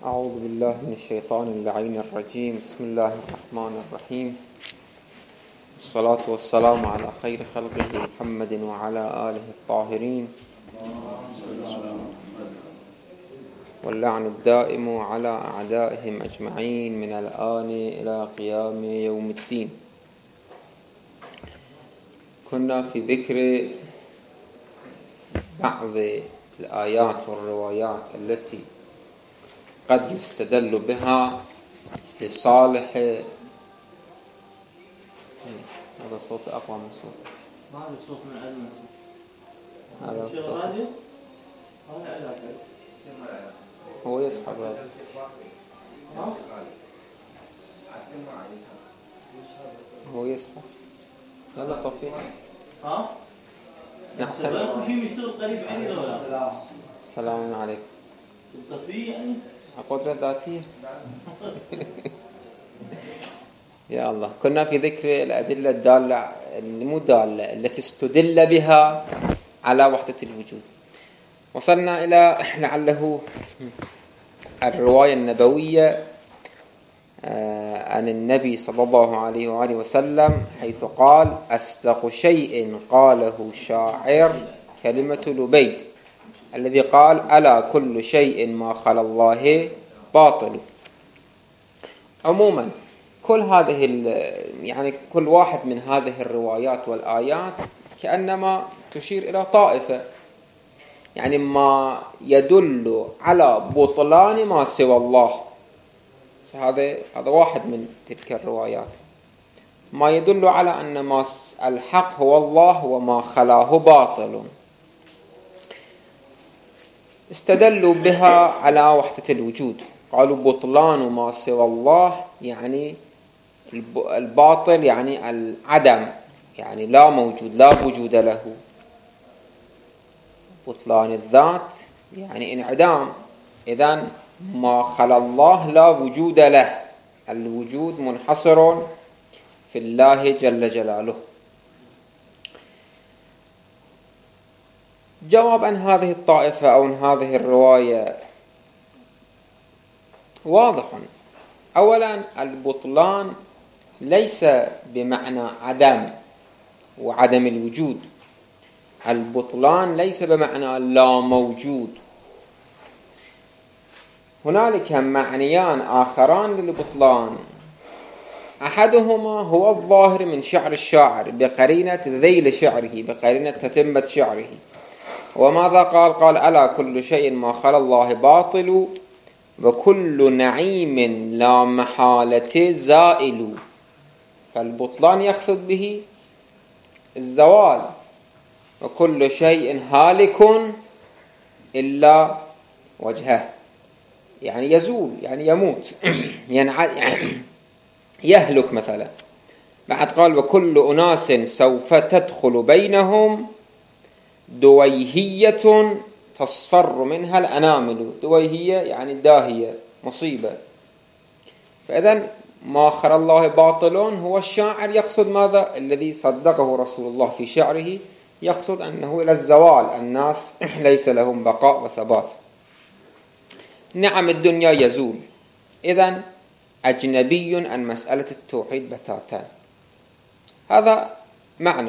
أعوذ بالله من الشيطان اللعين الرجيم. بسم الله الرحمن الرحيم، الصلاة والسلام على خير خلقه محمد وعلى آله الطاهرين، واللعن الدائم على أعدائهم أجمعين من الآن إلى قيام يوم الدين. كنا في ذكر بعض الآيات والروايات التي قد يستدل بها لصالح هذا الصوت أقوى من الصوت. هذا الصوت من علم هذا الصوت هو يسحب هذا. هو يسحب. يلا طفي. ها؟ نحتمل. في مشتغل قريب عني ولا؟ السلام عليكم. طفي يعني؟ قدرة ذاتية. يا الله. كنا في ذكر الأدلة الدالة المدالة التي استدل بها على وحدة الوجود. وصلنا إلى لعله الرواية النبوية عن النبي صلى الله عليه وآله وسلم، حيث قال: أصدق شيء قاله شاعر كلمة لبيد الذي قال: ألا كل شيء ما خلا الله باطل. عموما كل هذه يعني كل واحد من هذه الروايات والآيات كأنما تشير إلى طائفة، يعني ما يدل على بطلان ما سوى الله. هذا واحد من تلك الروايات، ما يدل على أن ما الحق هو الله وما خلاه باطل. استدلوا بها على وحدة الوجود، قالوا بطلان ما سوى الله يعني الباطل، يعني العدم، يعني لا موجود، لا وجود له. بطلان الذات يعني انعدام، إذن ما خلا الله لا وجود له، الوجود منحصر في الله جل جلاله. جواب عن هذه الطائفة أو عن هذه الرواية واضح. أولا، البطلان ليس بمعنى عدم وعدم الوجود. البطلان ليس بمعنى لا موجود. هنالك معنيان آخران للبطلان، أحدهما هو الظاهر من شعر الشاعر بقرينة ذيل شعره، بقرينة تتمة شعره. وماذا قال؟ قال: ألا كل شيء ما خلا الله باطل وكل نعيم لا محالة زائل. فالبطلان يقصد به الزوال، وكل شيء هالك إلا وجهه، يعني يزول، يعني يموت، يهلك مثلا. بعد قال: وكل أناس سوف تدخل بينهم دويهية تصفر منها الأنامل. دويهية يعني داهية، مصيبة. فإذن ما خلا الله باطل هو الشاعر يقصد ماذا؟ الذي صدقه رسول الله في شعره، يقصد أنه إلى الزوال، الناس ليس لهم بقاء وثبات. نعم الدنيا يزول. إذن أجنبي عن مسألة التوحيد بتاتا. هذا معنى.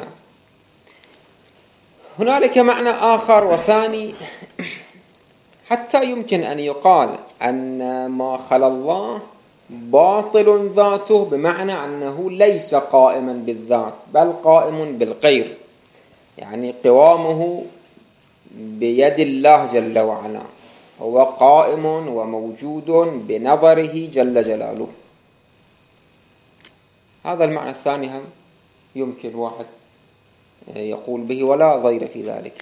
هنالك معنى آخر وثاني، حتى يمكن أن يقال أن ما خلا الله باطل ذاته، بمعنى أنه ليس قائما بالذات بل قائم بالغير، يعني قوامه بيد الله جل وعلا، هو قائم وموجود بنظره جل جلاله. هذا المعنى الثاني هم يمكن واحد يقول به ولا ضير في ذلك.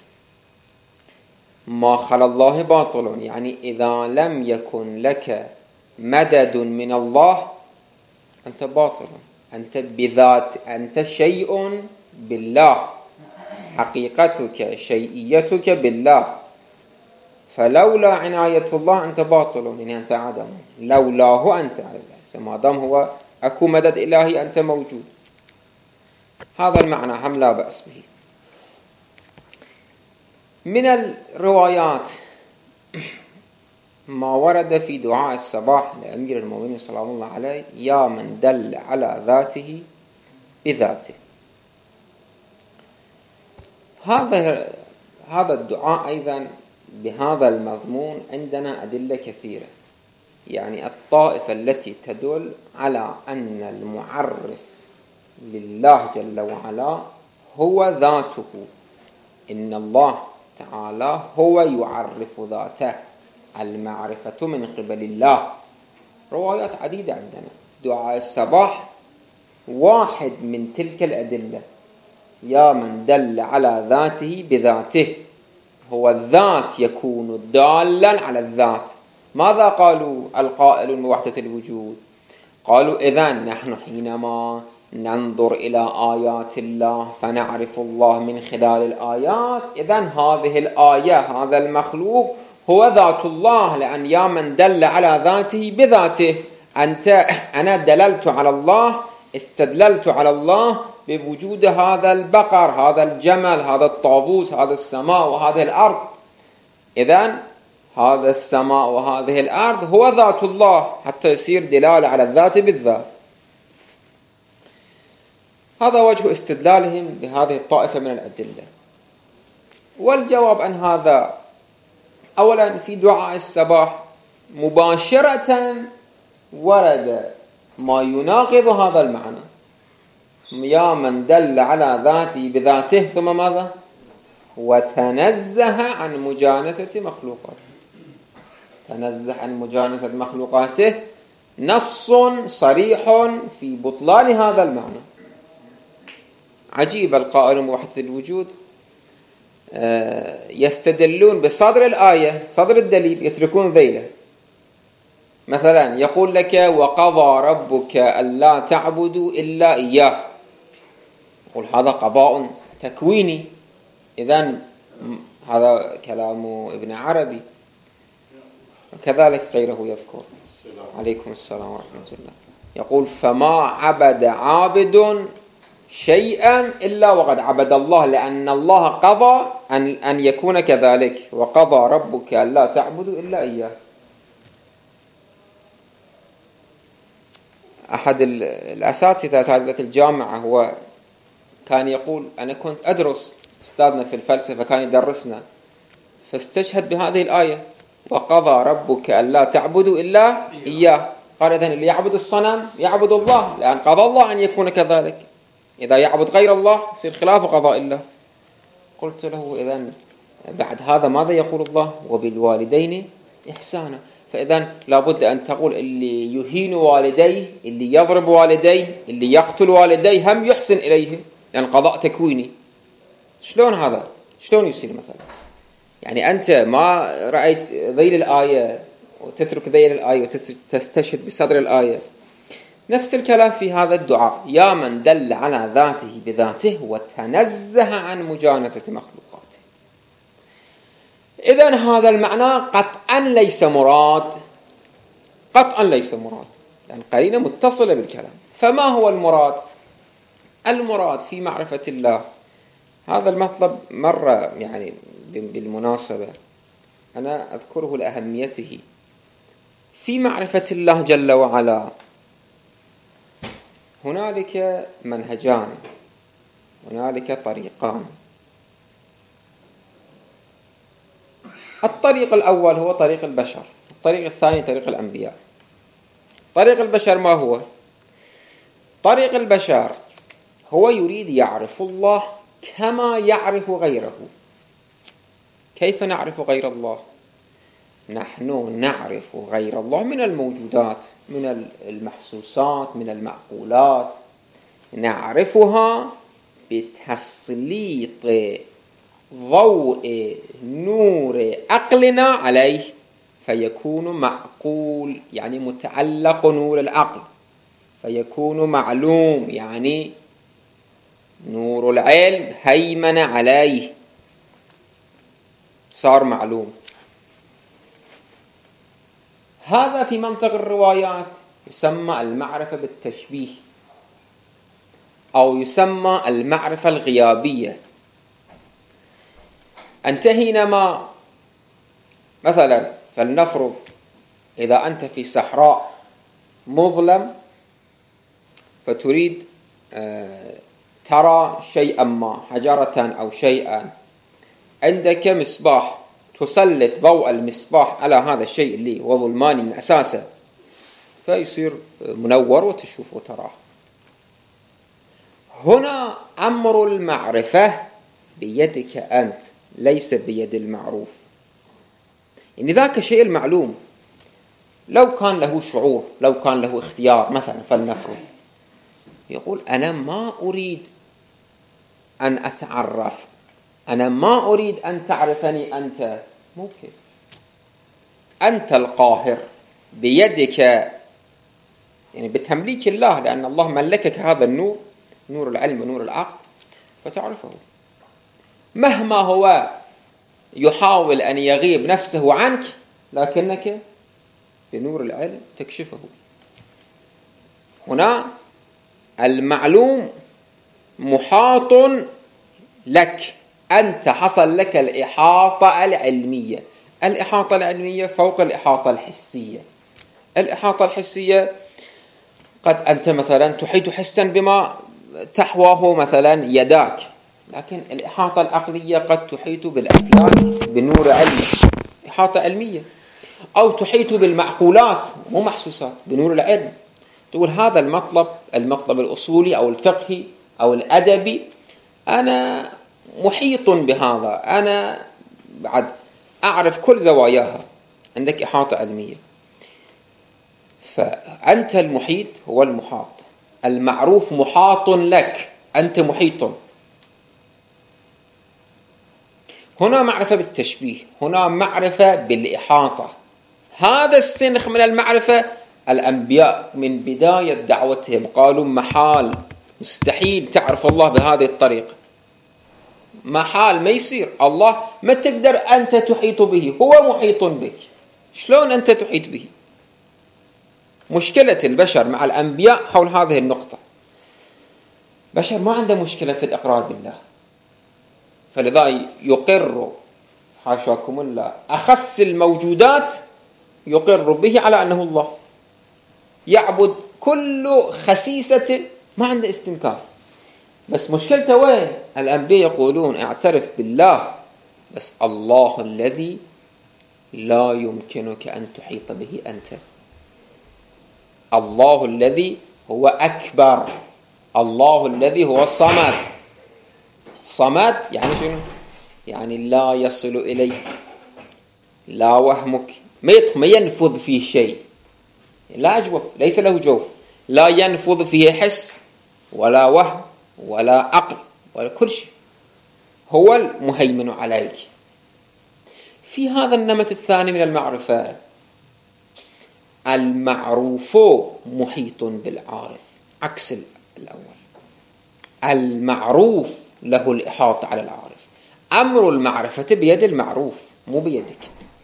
ما خلا الله باطل يعني إذا لم يكن لك مدد من الله أنت باطل، أنت بذات، أنت شيء بالله، حقيقتك شيئيتك بالله. فلولا عناية الله أنت باطل، يعني أنت عدم. لولاه أنت عدم، ما دام هو أكو مدد إلهي أنت موجود. هذا المعنى هم لا بأس به. من الروايات ما ورد في دعاء الصباح لأمير المؤمنين سلام الله عليه: يا من دل على ذاته بذاته. هذا الدعاء أيضا بهذا المضمون عندنا أدلة كثيرة. يعني الطائفة التي تدل على أن المعرف لله جل وعلا هو ذاته، إن الله تعالى هو يعرف ذاته، المعرفة من قبل الله. روايات عديدة عندنا. دعاء الصباح واحد من تلك الأدلة: يا من دل على ذاته بذاته. هو الذات يكون دالا على الذات. ماذا قالوا القائلون بوحدة الوجود؟ قالوا إذن نحن حينما ننظر إلى آيات الله فنعرف الله من خلال الآيات، إذن هذه الآية، هذا المخلوق هو ذات الله، لأن يا من دل على ذاته بذاته. أنا دللت على الله، استدللت على الله بوجود هذا البقر، هذا الجمل، هذا الطاووس، هذا السماء وهذه الأرض. إذن هذا السماء وهذه الأرض هو ذات الله، حتى يصير دلالة على الذات بالذات. هذا وجه استدلالهم بهذه الطائفة من الأدلة. والجواب أن هذا أولا في دعاء الصباح مباشرة ورد ما يناقض هذا المعنى: يا من دل على ذاته بذاته، ثم ماذا؟ وتنزه عن مجانسة مخلوقاته. تنزه عن مجانسة مخلوقاته نص صريح في بطلان هذا المعنى. عجيب القائلون بوحدة الوجود يستدلون بصدر الآية، صدر الدليل، يتركون ذيله. مثلا يقول لك: وقضى ربك ألا تعبدوا إلا إياه. يقول هذا قضاء تكويني، إذن هذا كلام ابن عربي. وكذلك غيره يذكر. عليكم السلام ورحمة الله. يقول: فما عبد عابد شيئا إلا وقد عبد الله، لأن الله قضى أن يكون كذلك. وقضى ربك ألا تعبدوا إلا إياه. أحد الأساتذة الجامعة هو كان يقول: أنا كنت أدرس، أستاذنا في الفلسفة كان يدرسنا، فاستشهد بهذه الآية: وقضى ربك ألا تعبدوا إلا إياه. قال: إذن اللي يعبد الصنم يعبد الله، لأن قضى الله أن يكون كذلك. إذا يعبد غير الله يصير خلاف قضاء الله. قلت له: إذن بعد هذا ماذا يقول الله؟ وبالوالدين إحسانا. فإذن لابد أن تقول اللي يهين والديه، اللي يضرب والديه، اللي يقتل والديه هم يحسن إليهم، لأن قضاء تكويني. شلون هذا؟ شلون يصير مثلا؟ يعني أنت ما رأيت ذيل الآية وتترك ذيل الآية وتستشهد بصدر الآية. نفس الكلام في هذا الدعاء: يا من دل على ذاته بذاته وتنزه عن مجانسة مخلوقاته. إذن هذا المعنى قطعا ليس مراد، قطعا ليس مراد، لأن قرينة متصلة بالكلام. فما هو المراد؟ المراد في معرفة الله، هذا المطلب مرة يعني بالمناسبة أنا أذكره لأهميته. في معرفة الله جل وعلا هنالك منهجان، هنالك طريقان. الطريق الأول هو طريق البشر، الطريق الثاني طريق الأنبياء. طريق البشر ما هو؟ طريق البشر هو يريد يعرف الله كما يعرف غيره. كيف نعرف غير الله؟ نحن نعرف غير الله من الموجودات، من المحسوسات، من المعقولات. نعرفها بتسليط ضوء نور عقلنا عليه فيكون معقول، يعني متعلق نور العقل، فيكون معلوم، يعني نور العلم هيمن عليه صار معلوم. هذا في منطق الروايات يسمى المعرفة بالتشبيه، أو يسمى المعرفة الغيابية. أنت حينما مثلا فلنفرض إذا أنت في صحراء مظلم فتريد ترى شيئا ما، حجرة أو شيئا، عندك مصباح، تسلط ضوء المصباح على هذا الشيء اللي هو ظلماني من أساسه فيصير منور وتشوف وتراه. هنا أمر المعرفة بيدك أنت، ليس بيد المعروف. يعني ذاك الشيء المعلوم لو كان له شعور، لو كان له اختيار مثلا، فلنفرض يقول أنا ما أريد أن أتعرف، أنا ما أريد أن تعرفني أنت، ممكن أنت القاهر بيدك، يعني بتمليك الله، لأن الله ملكك هذا النور، نور العلم ونور العقل، فتعرفه. مهما هو يحاول أن يغيب نفسه عنك، لكنك بنور العلم تكشفه. هنا المعلوم محاط لك، أنت حصل لك الإحاطة العلمية. الإحاطة العلمية فوق الإحاطة الحسية. الإحاطة الحسية قد أنت مثلا تحيط حسا بما تحواه مثلا يداك، لكن الإحاطة العقلية قد تحيط بالأفلاك بنور علمي، إحاطة علمية، أو تحيط بالمعقولات مو محسوسات بنور العلم. تقول هذا المطلب الأصولي أو الفقهي أو الأدبي أنا محيط بهذا، أنا بعد أعرف كل زواياها، عندك إحاطة علمية. فأنت المحيط هو المحاط، المعروف محاط لك، أنت محيط. هنا معرفة بالتشبيه، هنا معرفة بالإحاطة. هذا السنخ من المعرفة الأنبياء من بداية دعوتهم قالوا محال، مستحيل تعرف الله بهذه الطريقة، محال، ما يصير، الله ما تقدر أنت تحيط به، هو محيط بك، شلون أنت تحيط به؟ مشكلة البشر مع الأنبياء حول هذه النقطة. بشر ما عنده مشكلة في الإقرار بالله، فلذا يقر حاشاكم الله أخص الموجودات يقر به على أنه الله، يعبد كل خسيسة، ما عنده استنكار. بس مشكلته وين؟ الأنبياء يقولون اعترف بالله، بس الله الذي لا يمكنك أن تحيط به أنت، الله الذي هو أكبر، الله الذي هو الصمد. صمد يعني شنو؟ يعني لا يصل إليه، لا وهمك، ما ينفذ فيه شيء، لا أجوف، ليس له جوف، لا ينفذ فيه حس ولا وهم ولا عقل ولا كل شيء، هو المهيمن عليك. في هذا النمط الثاني من المعرفة، المعروف محيط بالعارف، عكس الأول. المعروف له الإحاطة على العارف. أمر المعرفة بيد المعروف مو بيدك.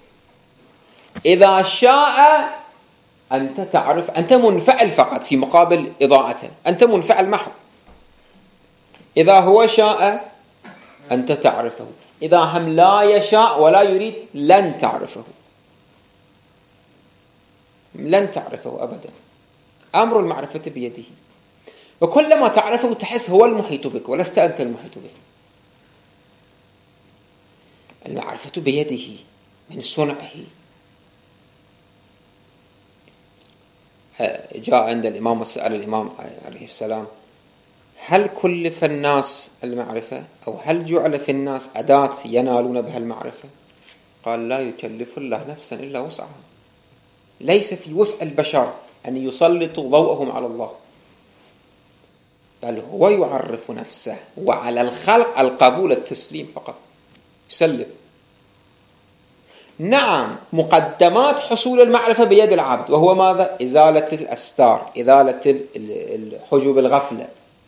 إذا شاء أنت تعرف، أنت منفعل فقط في مقابل إضاءته، أنت منفعل محض. إذا هو شاء أنت تعرفه، إذا هم لا يشاء ولا يريد لن تعرفه، لن تعرفه أبدا. أمر المعرفة بيده، وكلما تعرفه تحس هو المحيط بك ولست أنت المحيط به. المعرفة بيده من صنعه. جاء عند الإمام وسأل الإمام عليه السلام هل كلف الناس المعرفة، أو هل جعل في الناس أداة ينالون بها المعرفة؟ قال لا يكلف الله نفسا إلا وسعها. ليس في وسع البشر أن يسلطوا ضوءهم على الله، بل هو يعرف نفسه، وعلى الخلق القبول التسليم فقط، يسلم. نعم مقدمات حصول المعرفة بيد العبد، وهو ماذا؟ إزالة الأستار، إزالة الحجب الغفلة،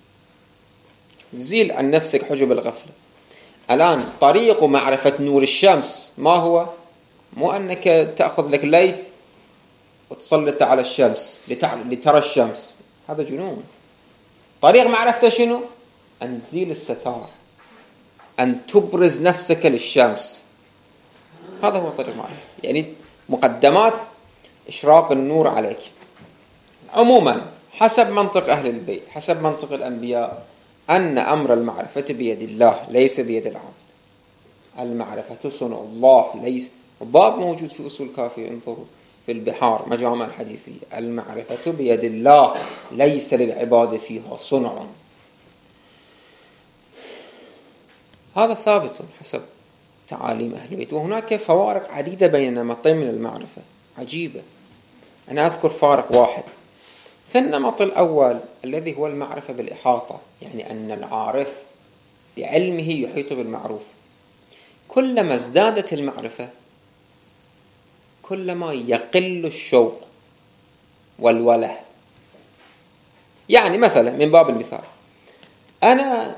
زيل عن نفسك حجب الغفلة. الآن طريق معرفة نور الشمس ما هو؟ مو أنك تأخذ لك ليت وتسلط على الشمس لترى الشمس، هذا جنون. طريق معرفته شنو؟ أن تزيل الستار، أن تبرز نفسك للشمس، هذا هو طريق معرفة. يعني مقدمات إشراق النور عليك. عموما حسب منطق أهل البيت، حسب منطق الأنبياء، أن أمر المعرفة بيد الله ليس بيد العبد. المعرفة صنع الله، ليس باب موجود في أصول كافية، انظروا في البحار مجامع الحديثية، المعرفة بيد الله ليس للعباد فيها صنع. هذا ثابت حسب تعاليم أهل البيت. وهناك فوارق عديدة بين نمطين من المعرفة عجيبة. أنا أذكر فارق واحد. في النمط الأول الذي هو المعرفة بالإحاطة، يعني أن العارف بعلمه يحيط بالمعروف. كلما ازدادت المعرفة كلما يقل الشوق والوله. يعني مثلا من باب المثال، أنا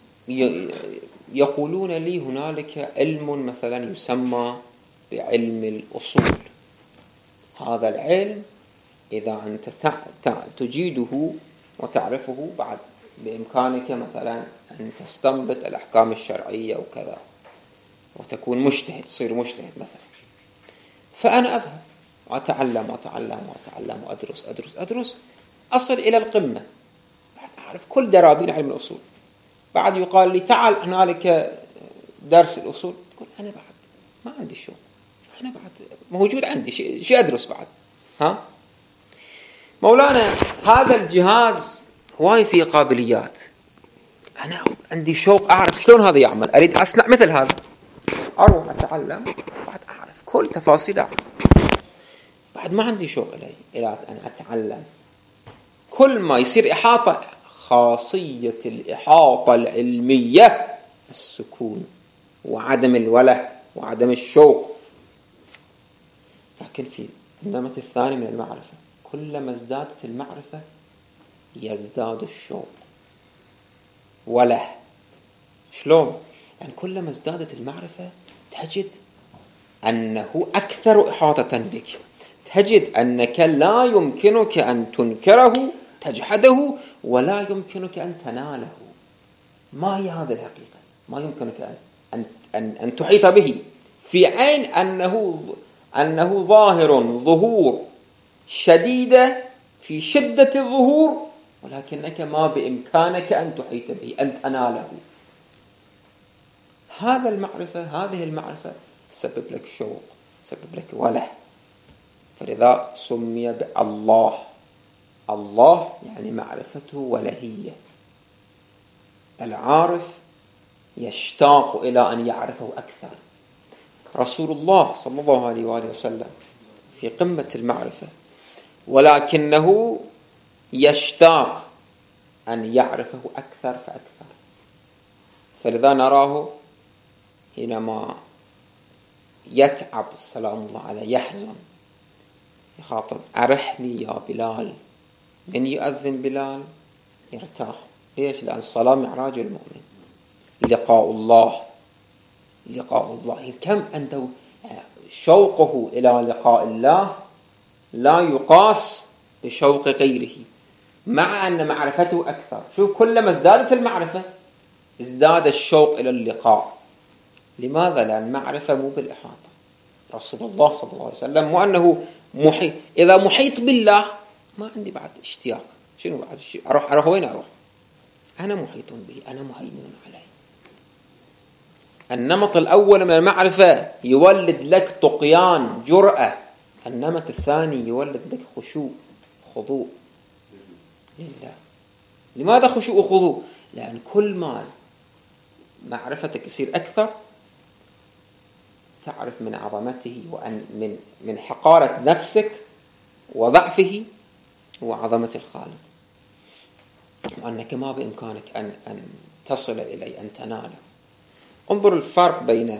يقولون لي هنالك علم مثلا يسمى بعلم الأصول. هذا العلم إذا أنت تجيده وتعرفه بعد بإمكانك مثلا أن تستنبط الأحكام الشرعية وكذا وتكون مجتهد، تصير مجتهد مثلا. فأنا أذهب وأتعلم وأتعلم وأتعلم وأدرس أدرس أدرس أصل إلى القمة، بعد أعرف كل درابين علم الأصول. بعد يقال لي تعال هنالك درس الأصول، تقول أنا بعد ما عندي شو، أنا بعد موجود عندي شيء أدرس بعد. ها مولانا هذا الجهاز هواي فيه قابليات، أنا عندي شوق أعرف شلون هذا يعمل، أريد أصنع مثل هذا. أروح أتعلم بعد أعرف كل تفاصيل، أعرف بعد ما عندي شوق إلى أن أتعلم. كل ما يصير إحاطة، خاصية الإحاطة العلمية السكون وعدم الوله وعدم الشوق. لكن في النمط الثاني من المعرفة كلما ازدادت المعرفة يزداد الشوق وله. شلون؟ يعني كلما ازدادت المعرفة تجد أنه أكثر إحاطة بك، تجد أنك لا يمكنك أن تنكره تجحده ولا يمكنك أن تناله. ما هي هذه الحقيقة؟ ما يمكنك أن تحيط به، في عين أنه ظاهر ظهور شديدة في شدة الظهور، ولكنك ما بإمكانك أن تحيط به، أن تناله. هذه المعرفة تسبب لك شوق، تسبب لك وله. فلذا سمي بالله. الله يعني معرفته ولهية. العارف يشتاق إلى أن يعرفه أكثر. رسول الله صلى الله عليه وآله وسلم في قمة المعرفة، ولكنه يشتاق أن يعرفه أكثر فأكثر. فلذا نراه حينما يتعب سلام الله عليه، يحزن، يخاطب أرحني يا بلال. من يؤذن بلال يرتاح. ليش؟ لأن الصلاة معراج المؤمن، لقاء الله. لقاء الله كم عنده شوقه إلى لقاء الله لا يقاس بشوق غيره، مع أن معرفته أكثر. شوف كلما ازدادت المعرفة ازداد الشوق إلى اللقاء. لماذا؟ لأن معرفة مو بالإحاطة. رسول الله صلى الله عليه وسلم مو أنه محيط. إذا محيط بالله ما عندي بعد اشتياق. شنو بعد الشيء؟ أروح وين أروح؟ أنا محيط به، أنا مهيمن عليه. النمط الأول من المعرفة يولد لك طغيان، جرأة. النمط الثاني يولد لك خشوع، خضوع لله. لماذا خشوع وخضوع؟ لأن كل ما معرفتك يصير أكثر تعرف من عظمته وأن من حقارة نفسك وضعفه وعظمة الخالق، وأنك ما بإمكانك أن تصل إليه، أن تناله. انظر الفرق بين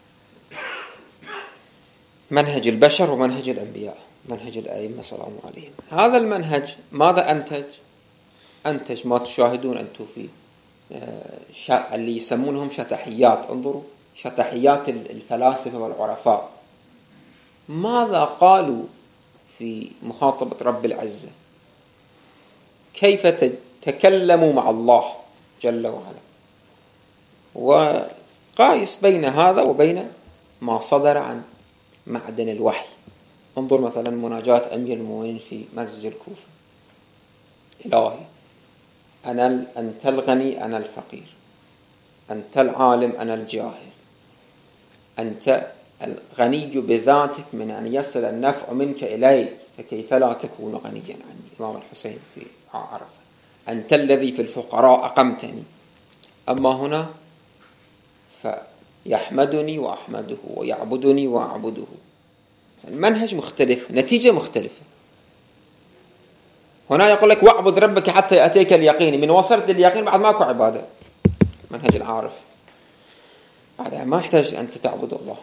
منهج البشر ومنهج الأنبياء، منهج الأئمة صلى الله عليهم. هذا المنهج ماذا أنتج ما تشاهدون أنتم في اللي يسمونهم شطحيات. انظروا شطحيات الفلاسفة والعرفاء ماذا قالوا في مخاطبة رب العزة، كيف تكلموا مع الله جل وعلا، وقايس بين هذا وبين ما صدر عن معدن الوحي انظر مثلا مناجاة أمير المؤمنين في مسجد الكوفة: إلهي أنت الغني أنا الفقير، أنت العالم أنا الجاهل، أنت الغني بذاتك من أن يصل النفع منك إلي، فكيف لا تكون غنيا عني. إمام الحسين في عرفة: أنت الذي في الفقراء أقمتني. أما هنا فيحمدني وأحمده ويعبدني وأعبده. المنهج مختلف، نتيجة مختلفة. هنا يقول لك: واعبد ربك حتى يأتيك اليقين. من وصلت لليقين بعد ماكو عبادة. منهج العارف هذا ما يحتاج أنت تعبد الله.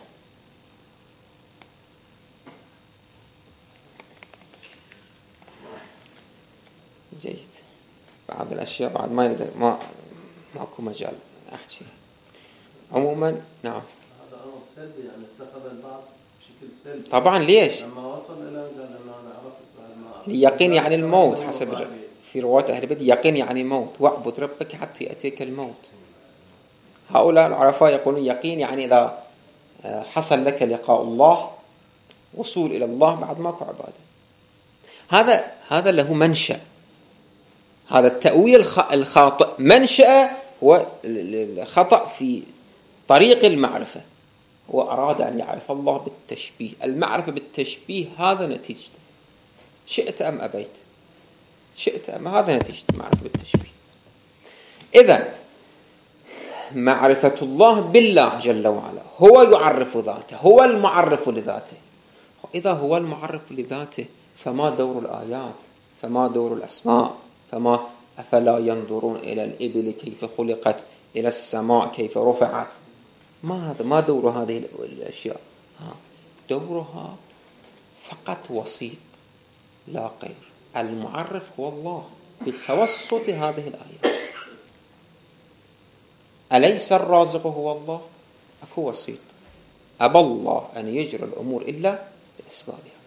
جيد. بعض الأشياء بعد ما يقدر، ماكو مجال أحكي. عموما نعم. هذا أمر سلبي، يعني اتخذ البعض بشكل سلبي. طبعا ليش؟ لما وصل إلى قال أنا عرفت اليقين يعني الموت، حسب في رواية أهل البيت يقين يعني موت. واعبد ربك حتى يأتيك الموت. هؤلاء العرفاء يقولون يقين يعني إذا حصل لك لقاء الله، وصول إلى الله، بعد ماكو عبادة. هذا له منشأ. هذا التأويل الخاطئ منشأ هو الخطأ في طريق المعرفة. هو أراد أن يعرف الله بالتشبيه. المعرفة بالتشبيه هذا نتيجته، شئت أم أبيت، شئت أم، هذا نتيجة المعرفة بالتشبيه. إذن معرفة الله بالله جل وعلا هو يعرف ذاته، هو المعرف لذاته. إذا هو المعرف لذاته فما دور الآيات؟ فما دور الأسماء؟ أفلا ينظرون إلى الإبل كيف خلقت، إلى السماء كيف رفعت؟ ما دور هذه الأشياء؟ دورها فقط وسيط لا غير. المعرف هو الله بتوسط هذه الآيات. أليس الرازق هو الله؟ أكو وسيط. أبى الله أن يجري الأمور إلا بأسبابها.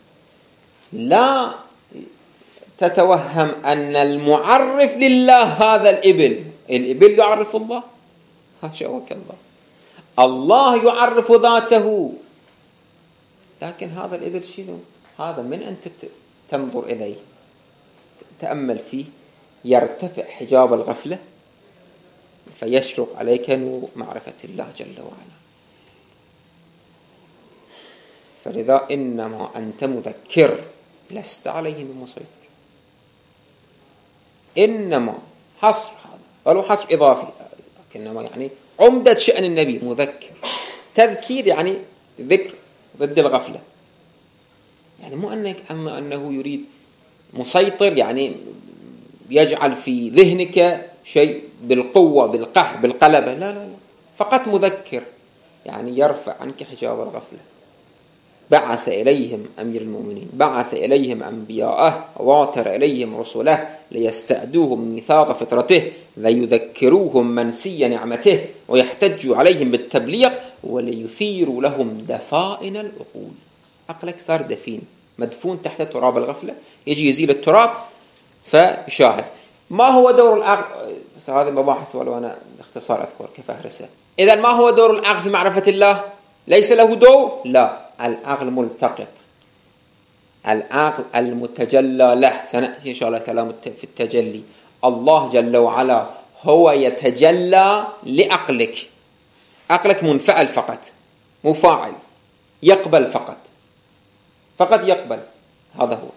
لا تتوهم أن المعرف لله هذا الإبل يعرف الله، حاشا وكلا. الله يعرف ذاته، لكن هذا الإبل شنو؟ هذا من أنت تنظر إليه تأمل فيه يرتفع حجاب الغفلة فيشرق عليك نور معرفة الله جل وعلا. فلذا إنما أنت مذكر لست عليه بمسيطر. إنما حصر هذا ولو حصر إضافي، لكنما يعني عمدة شأن النبي مذكر. تذكير يعني ذكر ضد الغفلة، يعني مو أنه يريد مسيطر، يعني يجعل في ذهنك شيء بالقوة بالقهر بالقلبة. لا، فقط مذكر، يعني يرفع عنك حجاب الغفلة. بعث إليهم أمير المؤمنين، بعث إليهم أنبياءه، واتر إليهم رسله ليستأدوهم ميثاق فطرته، ليذكروهم منسي نعمته، ويحتجوا عليهم بالتبليغ، وليثيروا لهم دفائن العقول. عقلك صار دفين مدفون تحت تراب الغفلة، يجي يزيل التراب فيشاهد. ما هو دور العقل؟ بس هذه مباحث ولو أنا باختصار أذكر كيف أهرسها. إذا ما هو دور العقل في معرفة الله؟ ليس له دور؟ لا، العقل ملتقط، العقل المتجلى له. سنأتي إن شاء الله كلام في التجلي. الله جل وعلا هو يتجلى لعقلك. عقلك منفعل فقط، مفاعل، يقبل فقط يقبل. هذا هو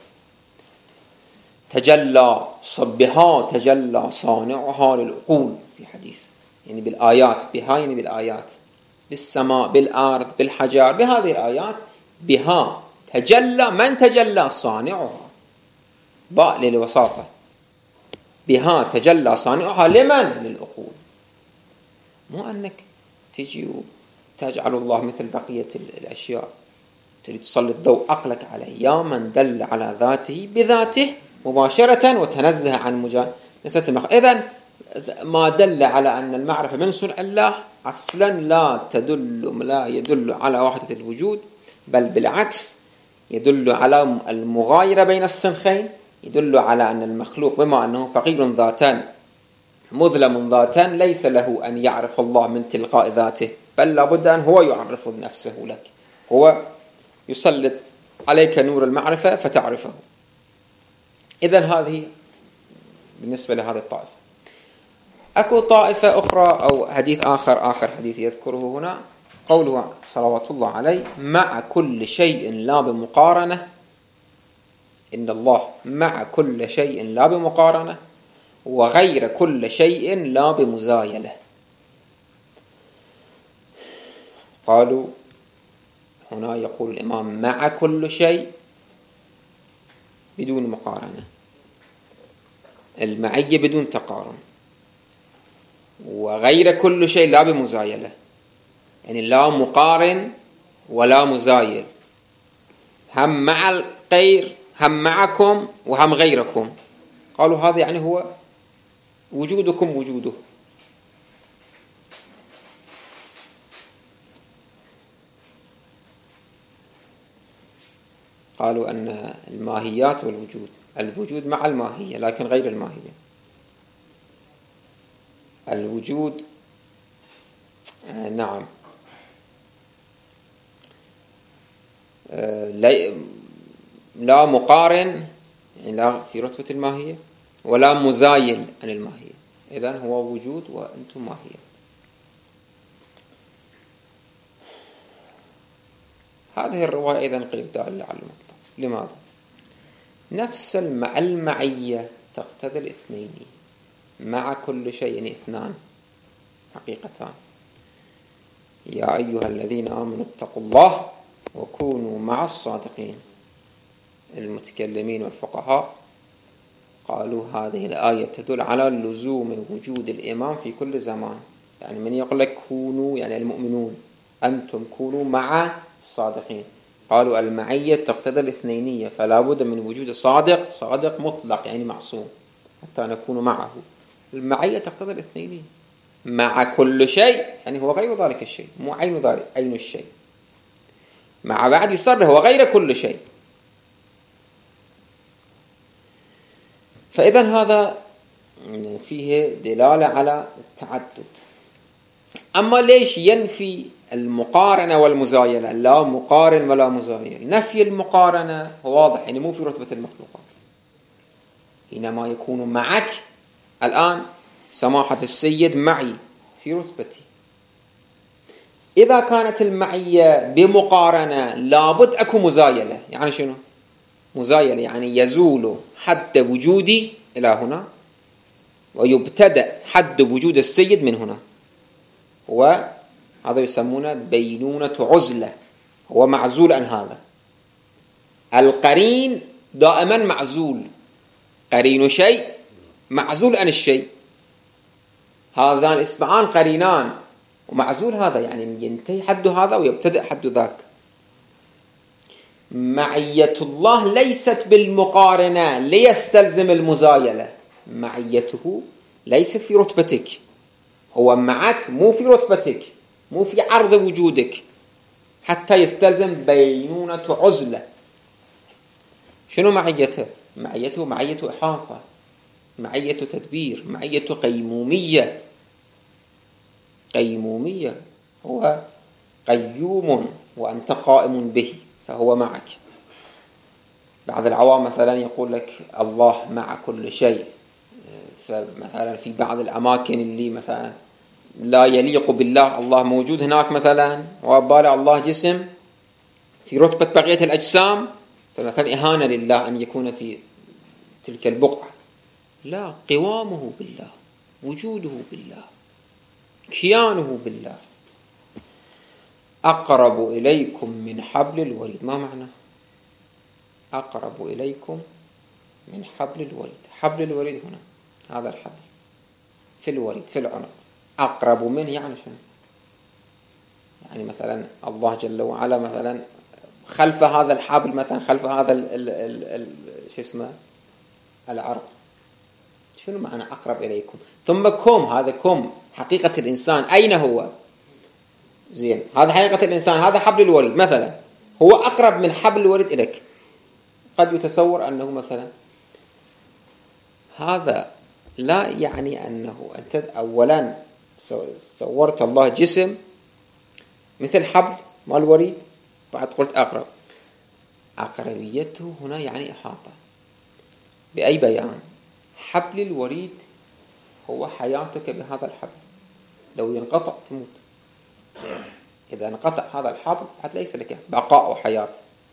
تجلى صبها، تجلى صانعها للعقول في حديث، يعني بالآيات، بها يعني بالآيات، بالسماء، بالأرض، بالحجار، بهذه الآيات بها تجلى. من تجلى؟ صانعها، باء للوساطة. بها تجلى صانعها لمن؟ للعقول. مو أنك تجي وتجعل الله مثل بقية الأشياء، تريد تسلط ضوء عقلك عليه. يا من دل على ذاته بذاته مباشرة وتنزه عن مجانسة المخلوق. إذن ما دل على أن المعرفة من صنع الله أصلا لا يدل على وحدة الوجود، بل بالعكس يدل على المغايرة بين الصنفين. يدل على أن المخلوق بما أنه فقير ذاتان مظلم ذاتان ليس له أن يعرف الله من تلقاء ذاته، بل لابد أن هو يعرف نفسه لك. هو يسلط عليك نور المعرفة فتعرفه. إذن هذه بالنسبة لهذه الطائفة. أكو طائفة أخرى أو حديث آخر حديث يذكره هنا، قوله صلوات الله عليه: مع كل شيء لا بمقارنة، إن الله مع كل شيء لا بمقارنة وغير كل شيء لا بمزايلة. قالوا هنا يقول الإمام مع كل شيء بدون مقارنة، المعية بدون تقارن، وغير كل شيء لا بمزايلة، يعني لا مقارن ولا مزايل، هم مع الغير هم معكم وهم غيركم. قالوا هذا يعني هو وجودكم وجوده. قالوا أن الماهيات والوجود، الوجود مع الماهية لكن غير الماهية. الوجود نعم لا مقارن، يعني لا في رتبة الماهية، ولا مزايل عن الماهية. إذن هو وجود وأنتم ماهية. هذه الرواية إذن غير دالة على المطلق. لماذا؟ نفس المعية تقتضي الاثنين، مع كل شيء يعني اثنان حقيقتان. يا أيها الذين آمنوا اتقوا الله وكونوا مع الصادقين. المتكلمين والفقهاء قالوا هذه الآية تدل على لزوم وجود الإمام في كل زمان. يعني من يقول لك كونوا يعني المؤمنون، أنتم كونوا مع الصادقين. قالوا المعية تقتضي الاثنينية، فلا بد من وجود صادق مطلق يعني معصوم حتى نكون معه. المعية تقتضي الاثنينية، مع كل شيء يعني هو غير ذلك الشيء، مو عين الشيء. مع بعد يصر هو غير كل شيء. فإذن هذا فيه دلالة على التعدد. أما ليش ينفي المقارنة والمزايلة؟ لا مقارن ولا مزايل. نفي المقارنة هو واضح يعني مو في رتبة المخلوقات. حينما يكون معك الآن سماحة السيد معي في رتبتي، إذا كانت المعية بمقارنة لابد أكو مزايلة. يعني شنو مزايلة؟ يعني يزول حد وجودي إلى هنا ويبتدأ حد وجود السيد من هنا، وهذا يسمونه بينونة عزلة، هو معزول عن هذا. القرين دائما معزول، قرين شيء معزول عن الشيء. هذان الإصبعان قرينان ومعزول هذا، يعني ينتهي حد هذا ويبتدأ حد ذاك. معية الله ليست بالمقارنة ليستلزم المزايلة. معيته ليس في رتبتك، هو معك مو في رتبتك، مو في عرض وجودك حتى يستلزم بينونة عزلة. شنو معيته؟ معية إحاطة، معية تدبير، معية قيمومية. هو قيوم وأنت قائم به فهو معك. بعض العوام مثلا يقول لك الله مع كل شيء، فمثلا في بعض الأماكن اللي مثلا لا يليق بالله الله موجود هناك مثلا، وبالع الله جسم في رتبة بقية الأجسام، فمثلا إهانة لله أن يكون في تلك البقعة. لا، قوامه بالله، وجوده بالله، كيانه بالله. أقرب إليكم من حبل الوريد. ما معنى أقرب إليكم من حبل الوريد؟ حبل الوريد هنا هذا الحبل في الوريد في العنق، أقرب منه يعني شنو؟ يعني مثلا الله جل وعلا مثلا خلف هذا الحبل، مثلا خلف هذا شو اسمه العرق. شنو معنى أقرب إليكم؟ ثم كم، هذا كم حقيقة الإنسان أين هو؟ زين، هذا حقيقة الإنسان، هذا حبل الوريد مثلا، هو أقرب من حبل الوريد إليك. قد يتصور أنه مثلا هذا لا يعني أنه أنت أولا صورت الله جسم مثل حبل مال الوريد، بعد قلت أقرب. أقربيته هنا يعني إحاطة. بأي بيان؟ حبل الوريد هو حياتك بهذا الحبل، لو ينقطع تموت. إذا انقطع هذا الحبل حتى ليس لك بقاء وحياة.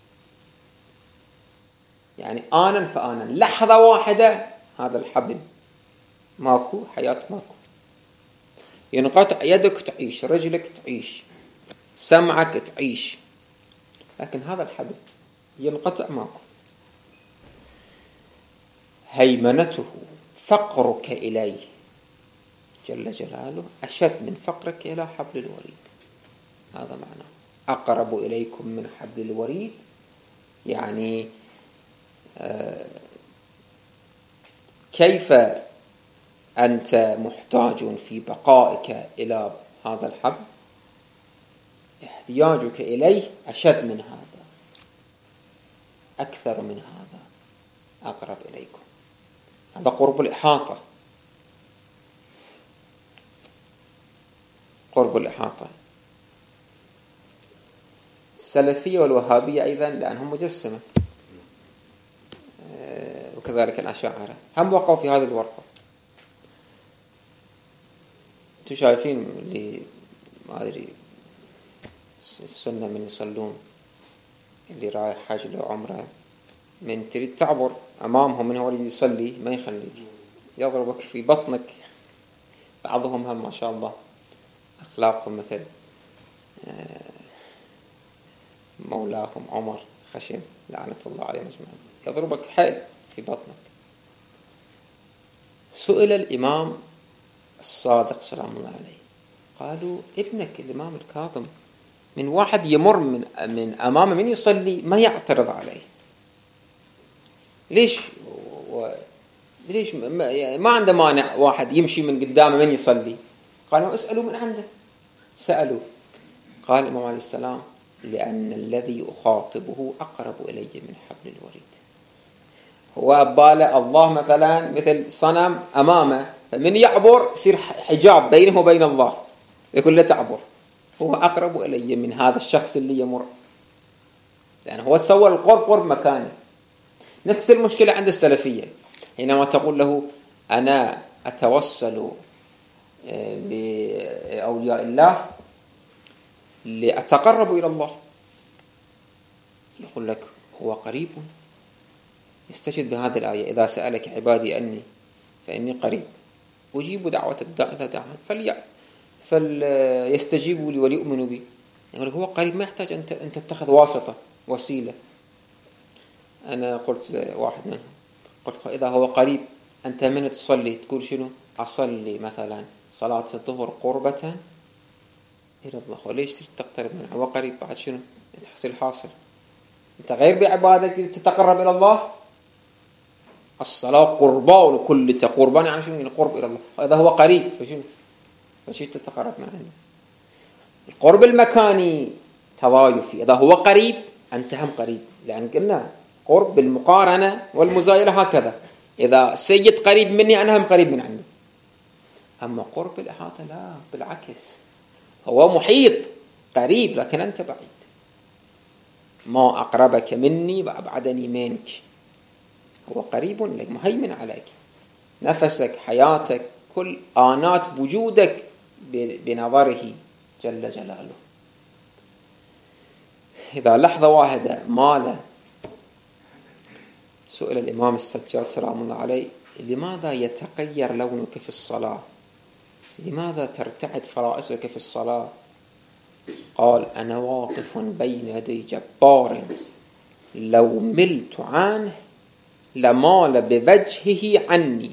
يعني آنا فآنا، لحظة واحدة هذا الحبل ماكو، حياة ماكو. ينقطع يدك تعيش، رجلك تعيش، سمعك تعيش، لكن هذا الحبل ينقطع ماكو. هيمنته، فقرك إليه جل جلاله أشد من فقرك إلى حبل الوريد. هذا معناه أقرب إليكم من حبل الوريد، يعني كيف أنت محتاج في بقائك إلى هذا الحبل، احتياجك إليه أشد من هذا، أكثر من هذا، أقرب إليكم. هذا قرب الإحاطة، قرب الإحاطة. السلفية والوهابية أيضا لأنهم مجسمة، وكذلك الأشاعرة هم وقعوا في هذه الورطة. انتم شايفين اللي ما أدري السنة من يصلون، اللي رايح حج له عمره، من تريد تعبر أمامهم من هو اللي يصلي ما يخليك، يضربك في بطنك. بعضهم هم ما شاء الله أخلاقهم مثل مولاهم عمر خشم لعنة الله عليه أجمعين، يضربك حيل في بطنك. سئل الإمام الصادق سلام الله عليه، قالوا ابنك الإمام الكاظم من واحد يمر من أمامه من يصلي ما يعترض عليه، ليش ما عنده مانع واحد يمشي من قدامه من يصلي؟ قالوا اسألوا من عنده. سألوا، قال الإمام عليه السلام لأن الذي أخاطبه أقرب إلي من حبل الوريد. هو أباله الله مثلا مثل صنم أمامه، فمن يعبر يصير حجاب بينه وبين الله، يقول له تعبر. هو أقرب إلي من هذا الشخص اللي يمر، لأنه هو تصور القرب قرب مكاني. نفس المشكلة عند السلفية، حينما تقول له أنا أتوسل بأولياء الله لأتقرب إلى الله، يقول لك هو قريب. يستشهد بهذه الآية إذا سألك عبادي أني فإني قريب أجيب دعوة الداع إذا دعان فليستجيبوا لي وليؤمنوا بي. يقول لك هو قريب، ما يحتاج أن تتخذ واسطة وسيلة. أنا قلت لواحد منهم، قلت إذا هو قريب أنت من تصلي تقول شنو؟ أصلي مثلا صلاة الظهر قربة إلى الله. وليش تقترب منه؟ هو قريب بعد شنو؟ تحصل حاصل. أنت غير بعبادتك تتقرب إلى الله. الصلاة قربان وكل قربان يعني شنو؟ القرب إلى الله. إذا هو قريب فشنو؟ فشيء تتقرب من عنده. القرب المكاني تضايف، إذا هو قريب أنت هم قريب، لأن قلنا قرب بالمقارنة والمزايلة هكذا. إذا سيد قريب مني أنا هم قريب من عنده. أما قرب الإحاطة لا، بالعكس، هو محيط قريب لكن أنت بعيد. ما أقربك مني وأبعدني منك. هو قريب لك، مهيمن عليك، نفسك، حياتك، كل آنات وجودك بنظره جل جلاله. إذا لحظة واحدة مال. سئل الإمام السجاد سلام الله عليه لماذا يتغير لونك في الصلاة؟ لماذا ترتعد فرائسك في الصلاة؟ قال أنا واقف بين يدي جبار لو ملت عنه لمال بوجهه عني.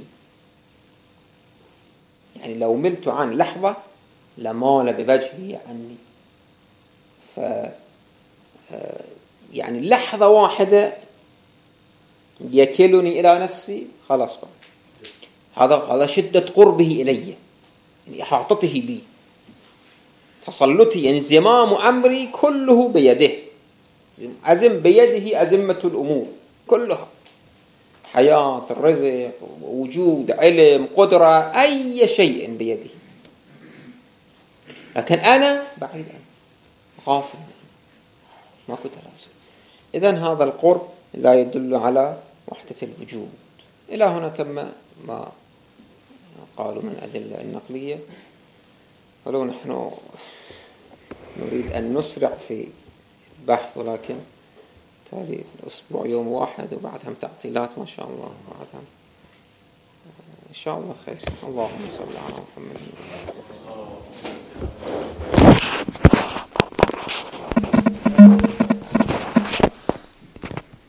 يعني لو ملت عن لحظة لمال بوجهه عني. يعني لحظة واحدة يكلني إلى نفسي خلاص بقى. هذا شدة قربه إلي، يعني إحاطته بي، تسلطي، يعني زمام أمري كله بيده. أزم بيده أزمة الأمور كلها، حياة، الرزق، وجود، علم، قدرة، أي شيء بيده. لكن أنا بعيد عنه، غافل، ما كنت راسل. إذن هذا القرب لا يدل على وحدة الوجود. إلى هنا تم ما قالوا من أدلة النقلية، ولو نحن نريد أن نسرع في البحث، ولكن تالي الأسبوع يوم واحد وبعدها تعطيلات ما شاء الله، بعدها إن شاء الله خير. اللهم صل على محمد.